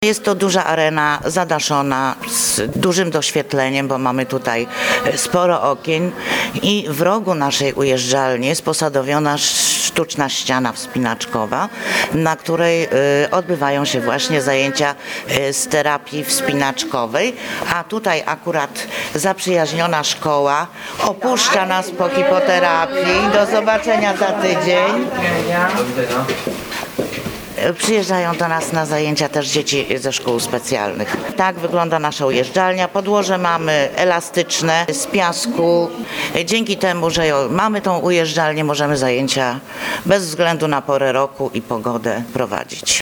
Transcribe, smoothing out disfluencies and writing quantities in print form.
Jest to duża arena zadaszona z dużym doświetleniem, bo mamy tutaj sporo okien i w rogu naszej ujeżdżalni jest posadowiona sztuczna ściana wspinaczkowa, na której odbywają się właśnie zajęcia z terapii wspinaczkowej, a tutaj akurat zaprzyjaźniona szkoła opuszcza nas po hipoterapii. Do zobaczenia za tydzień. Przyjeżdżają do nas na zajęcia też dzieci ze szkół specjalnych. Tak wygląda nasza ujeżdżalnia. Podłoże mamy elastyczne z piasku. Dzięki temu, że mamy tą ujeżdżalnię, możemy zajęcia bez względu na porę roku i pogodę prowadzić.